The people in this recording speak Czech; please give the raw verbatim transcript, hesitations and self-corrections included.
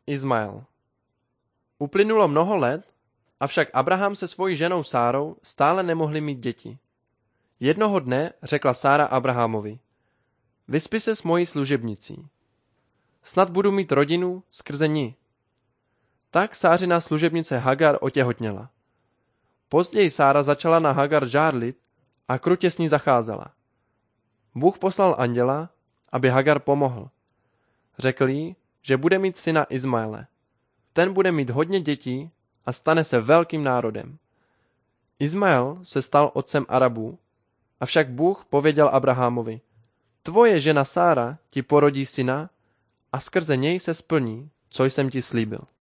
Izmael. Uplynulo mnoho let, avšak Abraham se svojí ženou Sárou stále nemohli mít děti. Jednoho dne řekla Sára Abrahamovi: Vyspi se s mojí služebnicí. Snad budu mít rodinu skrze ní. Tak Sářina služebnice Hagar otěhotněla. Později Sára začala na Hagar žárlit a krutě s ní zacházela. Bůh poslal anděla, aby Hagar pomohl. Řekl jí, že bude mít syna Izmaele. Ten bude mít hodně dětí a stane se velkým národem. Izmael se stal otcem Arabů, avšak Bůh pověděl Abrahamovi: Tvoje žena Sára ti porodí syna a skrze něj se splní, co jsem ti slíbil.